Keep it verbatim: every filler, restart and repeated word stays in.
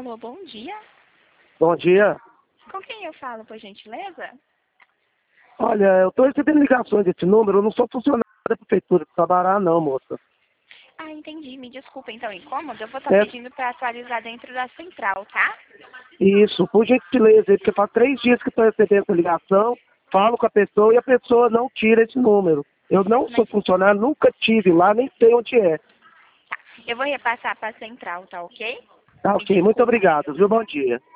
Alô, bom dia. Bom dia. Com quem eu falo, por gentileza? Olha, eu estou recebendo ligações desse número, eu não sou funcionário da prefeitura de Sabará, não, moça. Ah, entendi. Me desculpa, então, incômodo. Eu vou estar É, pedindo para atualizar dentro da central, tá? isso, por gentileza, porque faz três dias que estou recebendo essa ligação, falo com a pessoa e a pessoa não tira esse número. Eu não sou Mas funcionário, nunca tive lá, nem sei onde é. eu vou repassar para a central, tá ok? Tá Me ok, muito desculpa. obrigado, viu? Bom dia.